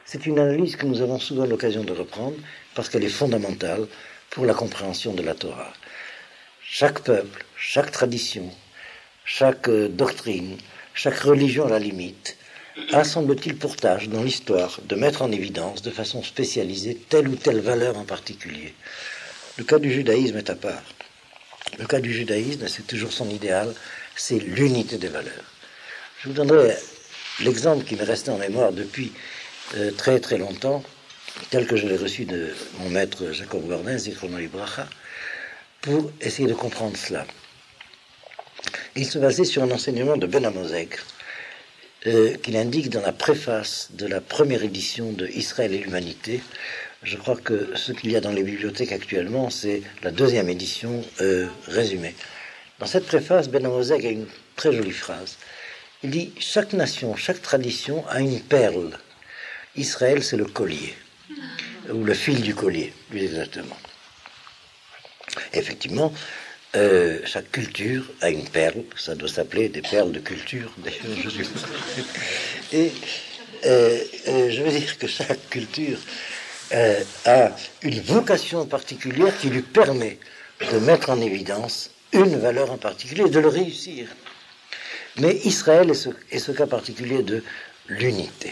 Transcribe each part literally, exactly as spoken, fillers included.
C'est une analyse que nous avons souvent l'occasion de reprendre parce qu'elle est fondamentale pour la compréhension de la Torah. Chaque peuple, chaque tradition, chaque doctrine, chaque religion à la limite, a, semble-t-il, pour tâche dans l'histoire de mettre en évidence de façon spécialisée telle ou telle valeur en particulier. Le cas du judaïsme est à part. Le cas du judaïsme, c'est toujours son idéal, c'est l'unité des valeurs. Je vous donnerai l'exemple qui m'est resté en mémoire depuis euh, très très longtemps, tel que je l'ai reçu de mon maître Jacob Gordin, Zichrono Libracha, pour essayer de comprendre cela. Il se basait sur un enseignement de Ben Amozeg, euh, qu'il indique dans la préface de la première édition de Israël et l'humanité. Je crois que ce qu'il y a dans les bibliothèques actuellement, c'est la deuxième édition euh, résumée. Dans cette préface, Ben Amozeg a une très jolie phrase. Il dit « Chaque nation, chaque tradition a une perle. Israël, c'est le collier, ou le fil du collier, plus exactement. » Effectivement, euh, chaque culture a une perle. Ça doit s'appeler des perles de culture, d'ailleurs, je suppose. Et euh, euh, je veux dire que chaque culture euh, a une vocation particulière qui lui permet de mettre en évidence une valeur en particulier et de le réussir. Mais Israël est ce, est ce cas particulier de l'unité.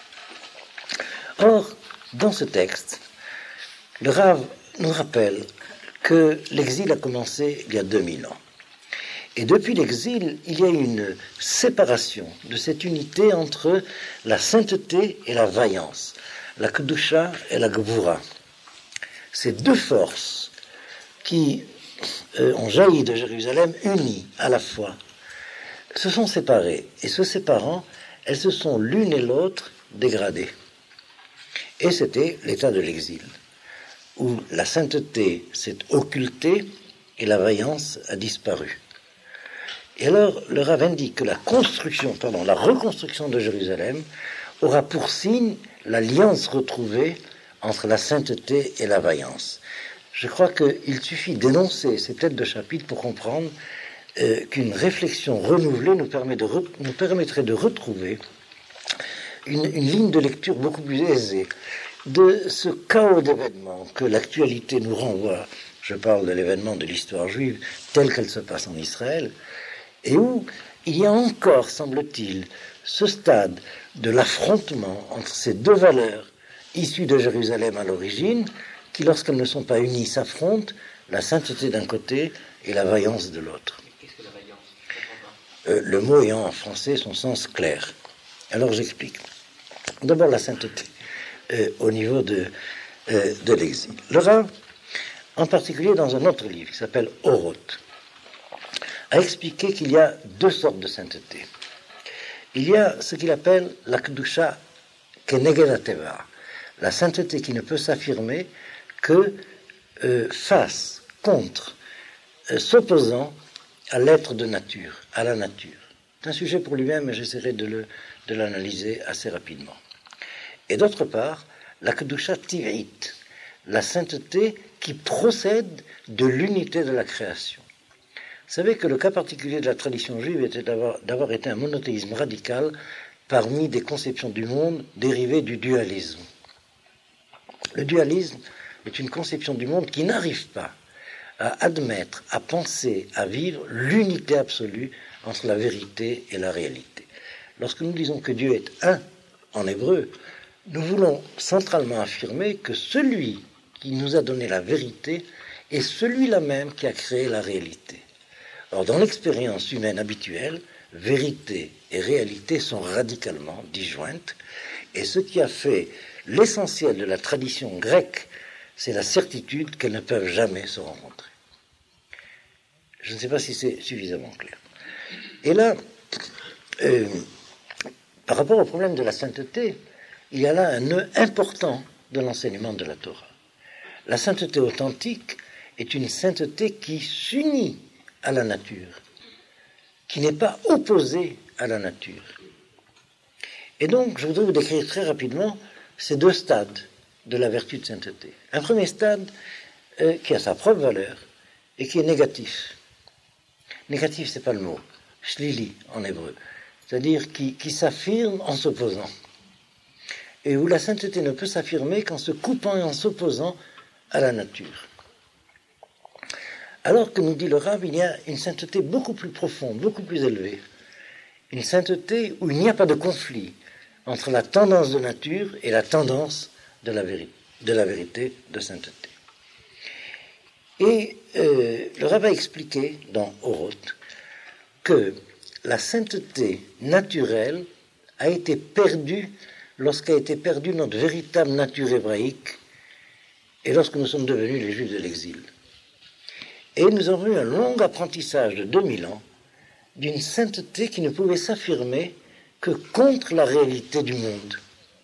Or, dans ce texte, le Rav nous rappelle que l'exil a commencé il y a deux mille ans. Et depuis l'exil, il y a une séparation de cette unité entre la sainteté et la vaillance, la Kedusha et la Gvura. Ces deux forces qui euh, ont jailli de Jérusalem, unies à la fois, se sont séparées. Et se séparant, elles se sont l'une et l'autre dégradées. Et c'était l'état de l'exil, où la sainteté s'est occultée et la vaillance a disparu. Et alors, le Rav indique que la construction, pardon, la reconstruction de Jérusalem aura pour signe l'alliance retrouvée entre la sainteté et la vaillance. Je crois qu'il suffit d'énoncer ces têtes de chapitre pour comprendre euh, qu'une réflexion renouvelée nous, permet de re, nous permettrait de retrouver une, une ligne de lecture beaucoup plus aisée de ce chaos d'événements que l'actualité nous renvoie. Je parle de l'événement de l'histoire juive telle qu'elle se passe en Israël, et où il y a encore, semble-t-il, ce stade de l'affrontement entre ces deux valeurs issues de Jérusalem à l'origine, qui, lorsqu'elles ne sont pas unies, s'affrontent, la sainteté d'un côté et la vaillance de l'autre. Qu'est-ce que la vaillance ? euh, Le mot ayant en français son sens clair. Alors j'explique. D'abord la sainteté euh, au niveau de, euh, de l'exil. Le Rav, en particulier dans un autre livre qui s'appelle Oroth, a expliqué qu'il y a deux sortes de sainteté. Il y a ce qu'il appelle la Kedusha Keneged HaTeva, la sainteté qui ne peut s'affirmer que euh, face, contre, euh, s'opposant à l'être de nature, à la nature. C'est un sujet pour lui-même, mais j'essaierai de, le, de l'analyser assez rapidement. Et d'autre part, la Kedusha Tiv'it, la sainteté qui procède de l'unité de la création. Vous savez que le cas particulier de la tradition juive était d'avoir, d'avoir été un monothéisme radical parmi des conceptions du monde dérivées du dualisme. Le dualisme est une conception du monde qui n'arrive pas à admettre, à penser, à vivre l'unité absolue entre la vérité et la réalité. Lorsque nous disons que Dieu est un en hébreu, nous voulons centralement affirmer que celui qui nous a donné la vérité est celui-là même qui a créé la réalité. Or, dans l'expérience humaine habituelle, vérité et réalité sont radicalement disjointes, et ce qui a fait l'essentiel de la tradition grecque, c'est la certitude qu'elles ne peuvent jamais se rencontrer. Je ne sais pas si c'est suffisamment clair. Et là, euh, par rapport au problème de la sainteté, il y a là un nœud important de l'enseignement de la Torah. La sainteté authentique est une sainteté qui s'unit à la nature, qui n'est pas opposée à la nature. Et donc, je voudrais vous décrire très rapidement ces deux stades de la vertu de sainteté. Un premier stade euh, qui a sa propre valeur et qui est négatif. Négatif, c'est pas le mot. Shlili en hébreu. C'est-à-dire qui, qui s'affirme en s'opposant. et où la sainteté ne peut s'affirmer qu'en se coupant et en s'opposant à la nature. Alors que, nous dit le Rav, il y a une sainteté beaucoup plus profonde, beaucoup plus élevée. Une sainteté où il n'y a pas de conflit entre la tendance de nature et la tendance de la vérité, de, la vérité de sainteté. Et euh, le Rav a expliqué dans Oroth que la sainteté naturelle a été perdue lorsqu'a été perdue notre véritable nature hébraïque et lorsque nous sommes devenus les Juifs de l'exil. Et nous avons eu un long apprentissage de deux mille ans d'une sainteté qui ne pouvait s'affirmer que contre la réalité du monde.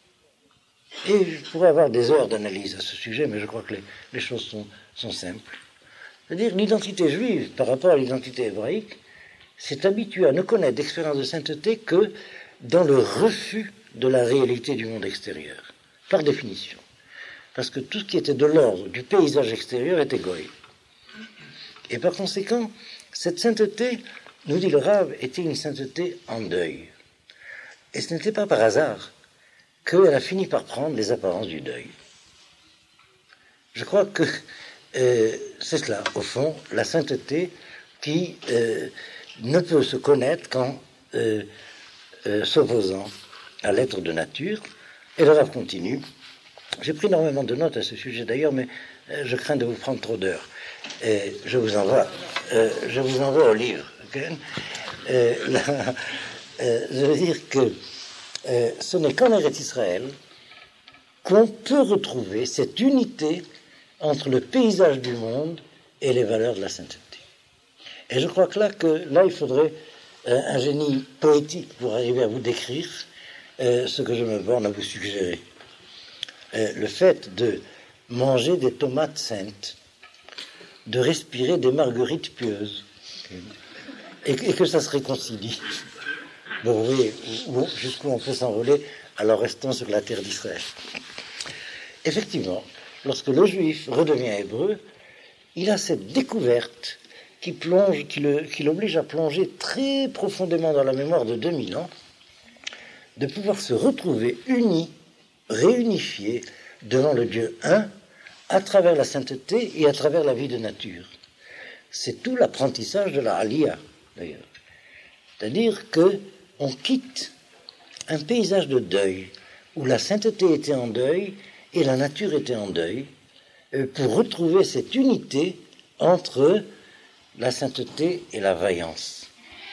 Et je pourrais avoir des heures d'analyse à ce sujet, mais je crois que les, les choses sont, sont simples. C'est-à-dire l'identité juive par rapport à l'identité hébraïque s'est habituée à ne connaître d'expérience de sainteté que dans le refus de la réalité du monde extérieur, par définition. Parce que tout ce qui était de l'ordre du paysage extérieur était goy. Et par conséquent, cette sainteté, nous dit le Rav, était une sainteté en deuil. Et ce n'était pas par hasard qu'elle a fini par prendre les apparences du deuil. Je crois que euh, c'est cela, au fond, la sainteté qui euh, ne peut se connaître qu'en euh, euh, s'opposant à l'être de nature. Et le Rav continue. J'ai pris énormément de notes à ce sujet d'ailleurs, mais euh, je crains de vous prendre trop d'heures. Et je vous envoie, euh, je vous envoie au livre. Okay? Euh, là, euh, je veux dire que euh, ce n'est qu'en Eretz Israël qu'on peut retrouver cette unité entre le paysage du monde et les valeurs de la sainteté. Et je crois que là, que, là il faudrait euh, un génie poétique pour arriver à vous décrire euh, ce que je me borne à vous suggérer. Euh, le fait de manger des tomates saintes, de respirer des marguerites pieuses, et, et que ça se réconcilie. Bon, vous voyez jusqu'où on peut s'envoler, alors restons sur la terre d'Israël. Effectivement, lorsque le juif redevient hébreu, il a cette découverte qui plonge, qui, le, qui l'oblige à plonger très profondément dans la mémoire de deux mille ans, de pouvoir se retrouver uni, réunifié devant le Dieu un, à travers la sainteté et à travers la vie de nature. C'est tout l'apprentissage de la Aliyah, d'ailleurs. C'est-à-dire que on quitte un paysage de deuil, où la sainteté était en deuil et la nature était en deuil, pour retrouver cette unité entre la sainteté et la vaillance.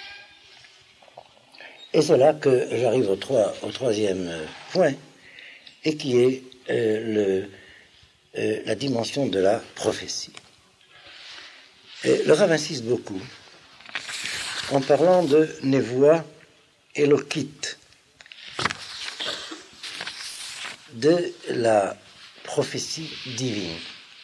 Et c'est là que j'arrive au, trois, au troisième point, et qui est euh, le, euh, la dimension de la prophétie. Et le Rav insiste beaucoup en parlant de Nevoa Elokit, de la prophétie divine.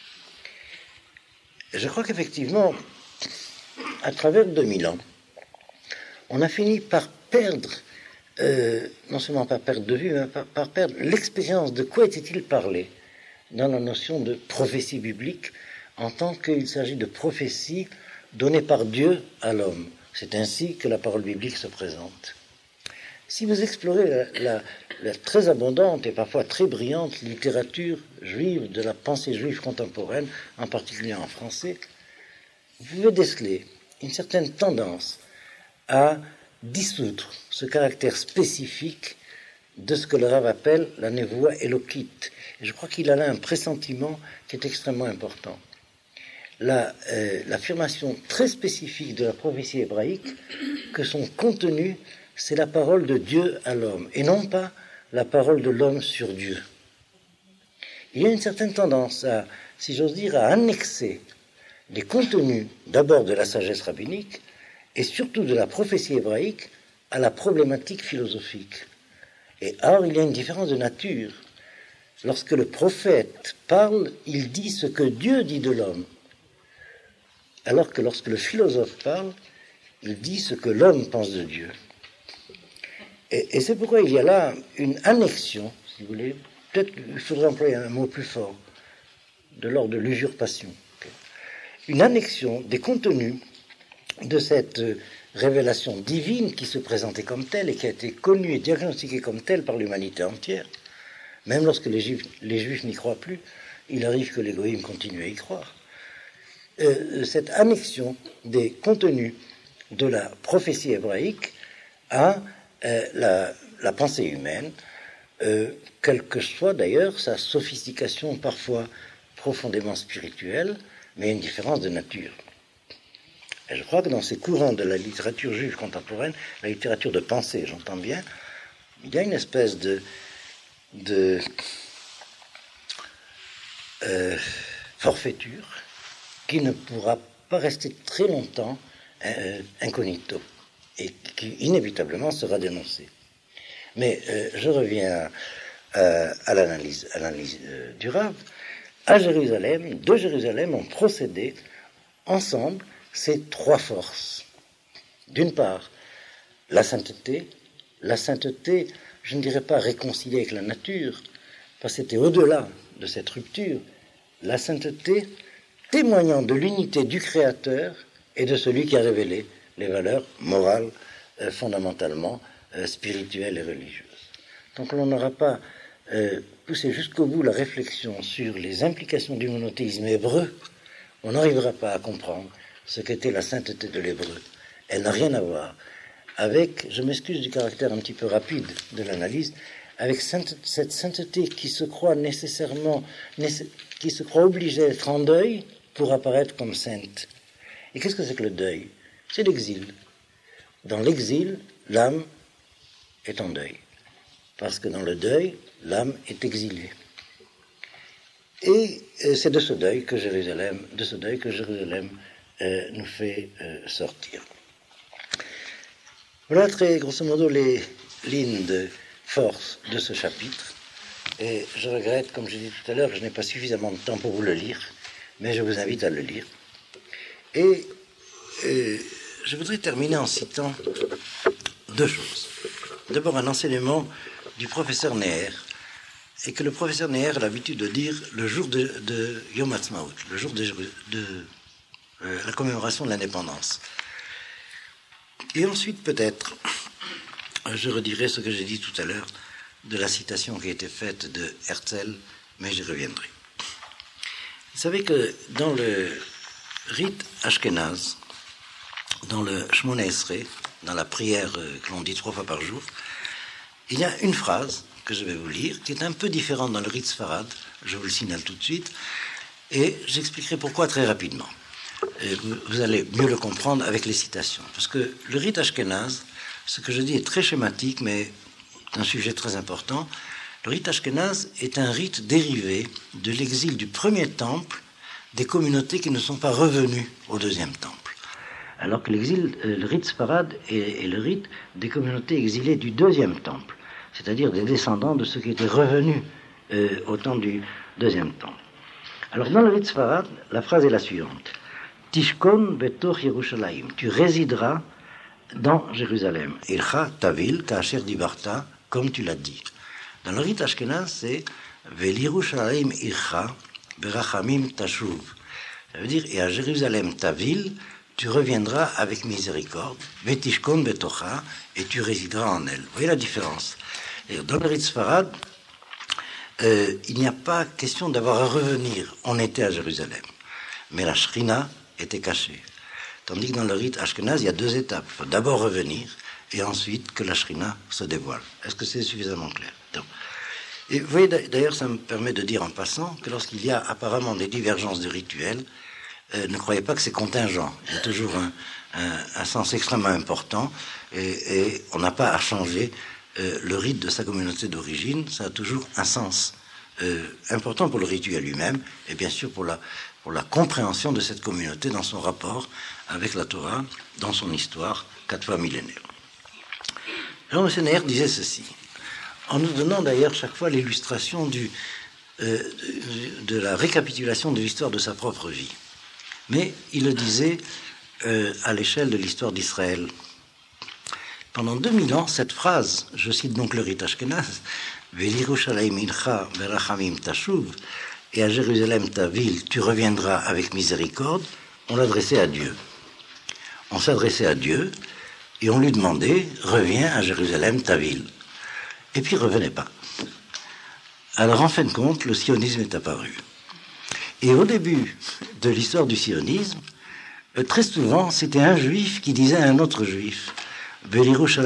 Et je crois qu'effectivement, à travers deux mille ans, on a fini par perdre, euh, non seulement par perdre de vue, mais par, par perdre l'expérience de quoi était-il parlé dans la notion de prophétie biblique, en tant qu'il s'agit de prophétie donnée par Dieu à l'homme. C'est ainsi que la parole biblique se présente. Si vous explorez la, la, la très abondante et parfois très brillante littérature juive, de la pensée juive contemporaine, en particulier en français, vous pouvez déceler une certaine tendance à dissoudre ce caractère spécifique de ce que le Rav appelle la névoie élokite. Et je crois qu'il a là un pressentiment qui est extrêmement important. La, euh, l'affirmation très spécifique de la prophétie hébraïque, que son contenu, c'est la parole de Dieu à l'homme, et non pas la parole de l'homme sur Dieu. Il y a une certaine tendance à, si j'ose dire, à annexer les contenus d'abord de la sagesse rabbinique, et surtout de la prophétie hébraïque, à la problématique philosophique. Et or, il y a une différence de nature. Lorsque le prophète parle, il dit ce que Dieu dit de l'homme. Alors que lorsque le philosophe parle, il dit ce que l'homme pense de Dieu. Et, et c'est pourquoi il y a là une annexion, si vous voulez, peut-être qu'il faudrait employer un mot plus fort, de l'ordre de l'usurpation. Une annexion des contenus de cette révélation divine qui se présentait comme telle et qui a été connue et diagnostiquée comme telle par l'humanité entière, Même lorsque les Juifs, les Juifs n'y croient plus, il arrive que les goïms continuent à y croire. Euh, cette annexion des contenus de la prophétie hébraïque à euh, la, la pensée humaine, euh, quelle que soit d'ailleurs sa sophistication parfois profondément spirituelle, mais une différence de nature. Et je crois que dans ces courants de la littérature juive contemporaine, la littérature de pensée, j'entends bien, il y a une espèce de, de euh, forfaiture qui ne pourra pas rester très longtemps euh, incognito et qui inévitablement sera dénoncée. Mais euh, je reviens euh, à l'analyse, à l'analyse euh, du Rav. À Jérusalem, de Jérusalem ont procédé ensemble ces trois forces. D'une part, la sainteté, la sainteté, je ne dirais pas réconciliée avec la nature, parce que c'était au-delà de cette rupture, la sainteté témoignant de l'unité du Créateur et de celui qui a révélé les valeurs morales, euh, fondamentalement euh, spirituelles et religieuses. Donc on n'aura pas euh, poussé jusqu'au bout la réflexion sur les implications du monothéisme hébreu, on n'arrivera pas à comprendre ce qu'était la sainteté de l'hébreu. Elle n'a rien à voir avec, je m'excuse du caractère un petit peu rapide de l'analyse, avec sainte, cette sainteté qui se croit nécessairement, nécess, qui se croit obligée d'être en deuil pour apparaître comme sainte. Et qu'est-ce que c'est que le deuil? C'est l'exil. Dans l'exil, l'âme est en deuil. Parce que dans le deuil, l'âme est exilée. Et c'est de ce deuil que Jérusalem, de ce deuil que Jérusalem euh, nous fait euh, sortir. Voilà très grosso modo les lignes de force de ce chapitre. Et je regrette, comme je dis tout à l'heure, que je n'ai pas suffisamment de temps pour vous le lire, mais je vous invite à le lire. Et euh, je voudrais terminer en citant deux choses. D'abord, un enseignement du professeur Neher, et que le professeur Neher a l'habitude de dire le jour de, de Yom Ha'atzmaut, le jour de, de euh, la commémoration de l'indépendance. Et ensuite, peut-être, je redirai ce que j'ai dit tout à l'heure de la citation qui a été faite de Herzl, mais j'y reviendrai. Vous savez que dans le rite ashkénaze, dans le Shmona Esrei, dans la prière que l'on dit trois fois par jour, il y a une phrase que je vais vous lire, qui est un peu différente dans le rite sfarad, je vous le signale tout de suite, et j'expliquerai pourquoi très rapidement. Et vous, vous allez mieux le comprendre avec les citations. Parce que le rite ashkénaze, ce que je dis est très schématique, mais un sujet très important. Le rite ashkénaze est un rite dérivé de l'exil du premier temple des communautés qui ne sont pas revenues au deuxième temple. Alors que l'exil, le rite sfarad est, est le rite des communautés exilées du deuxième temple, c'est-à-dire des descendants de ceux qui étaient revenus euh, au temps du deuxième temple. Alors dans le rite sfarad, la phrase est la suivante. Tishkon betoch Yerushalayim, tu résideras dans Jérusalem. Ilcha tavil ka'asher dibarta, comme tu l'as dit. Dans le rite ashkénaze, c'est Vel Yerushalayim ilcha berachamim tashuv. Ça veut dire, et à Jérusalem, ta ville, tu reviendras avec miséricorde, Vetishkon betocha, et tu résideras en elle. Vous voyez la différence? Et dans le rite sfarad, euh, il n'y a pas question d'avoir à revenir. On était à Jérusalem. Mais la shrina était cachée. Tandis que dans le rite ashkénaze, il y a deux étapes. Il faut d'abord revenir, et ensuite que la shrina se dévoile. Est-ce que c'est suffisamment clair? Donc, et vous voyez, d'ailleurs, ça me permet de dire en passant que lorsqu'il y a apparemment des divergences de rituels, euh, ne croyez pas que c'est contingent. Il y a toujours un, un, un sens extrêmement important, et, et on n'a pas à changer euh, le rite de sa communauté d'origine. Ça a toujours un sens euh, important pour le rituel lui-même, et bien sûr pour la pour la compréhension de cette communauté dans son rapport avec la Torah, dans son histoire, quatre fois millénaire. Jean Messener disait ceci, en nous donnant d'ailleurs chaque fois l'illustration du, euh, de, de la récapitulation de l'histoire de sa propre vie. Mais il le disait euh, à l'échelle de l'histoire d'Israël. Pendant deux mille ans, cette phrase, je cite donc le rite ashkénaze, « V'Yerushalayim ilcha berachamim tashuv » et à Jérusalem, ta ville, tu reviendras avec miséricorde, on l'adressait à Dieu. On s'adressait à Dieu et on lui demandait, reviens à Jérusalem, ta ville. Et puis, il ne revenait pas. Alors, en fin de compte, le sionisme est apparu. Et au début de l'histoire du sionisme, euh, très souvent, c'était un juif qui disait à un autre juif, vous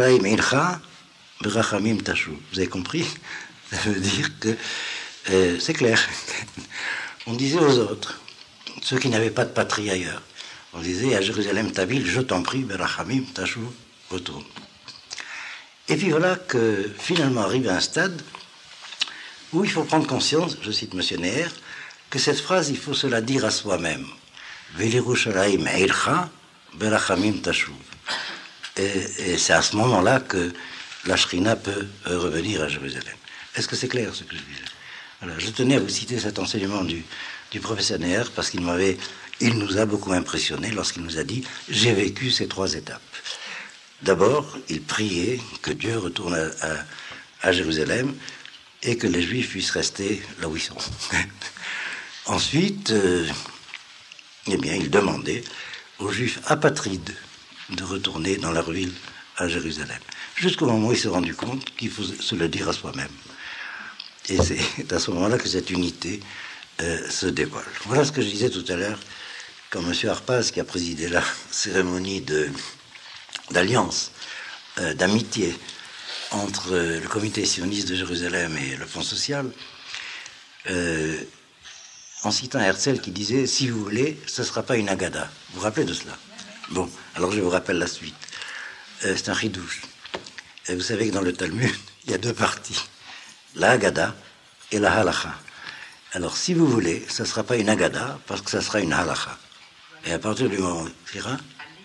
avez compris? Ça veut dire que euh, c'est clair. On disait aux autres, ceux qui n'avaient pas de patrie ailleurs, on disait à Jérusalem, ta ville, je t'en prie, Berachamim, Tachou, retourne. Et puis voilà que finalement arrive à un stade où il faut prendre conscience, je cite M. Neher, que cette phrase, il faut se la dire à soi-même. Velirushalayim eilcha, Berachamim Tachou. Et c'est à ce moment-là que la Shrina peut revenir à Jérusalem. Est-ce que c'est clair ce que je disais? Alors, je tenais à vous citer cet enseignement du, du professeur Neher parce qu'il m'avait, il nous a beaucoup impressionné lorsqu'il nous a dit « J'ai vécu ces trois étapes ». D'abord, il priait que Dieu retourne à, à, à Jérusalem et que les Juifs puissent rester là où ils sont. Ensuite, euh, eh bien, il demandait aux Juifs apatrides de retourner dans leur ville à Jérusalem. Jusqu'au moment où il s'est rendu compte qu'il faut se le dire à soi-même. Et c'est à ce moment-là que cette unité euh, se dévoile. Voilà ce que je disais tout à l'heure, quand M. Harpaz, qui a présidé la cérémonie de, d'alliance, euh, d'amitié entre euh, le comité sioniste de Jérusalem et le Fonds social, euh, en citant Herzl qui disait « Si vous voulez, ce ne sera pas une agada ». Vous vous rappelez de cela? Bon, alors je vous rappelle la suite. Euh, c'est un chidouche. Et vous savez que dans le Talmud, il y a deux parties. La Haggadah et la Halacha. Alors, si vous voulez, ça ne sera pas une Haggadah, parce que ça sera une Halacha. Et à partir du moment où il ira,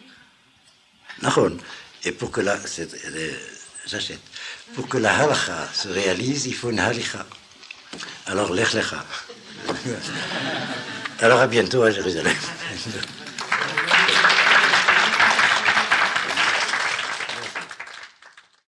et pour que la, c'est, euh, j'achète, pour que la Halacha se réalise, il faut une Halicha. Alors, Lech Lecha. Alors, à bientôt à Jérusalem.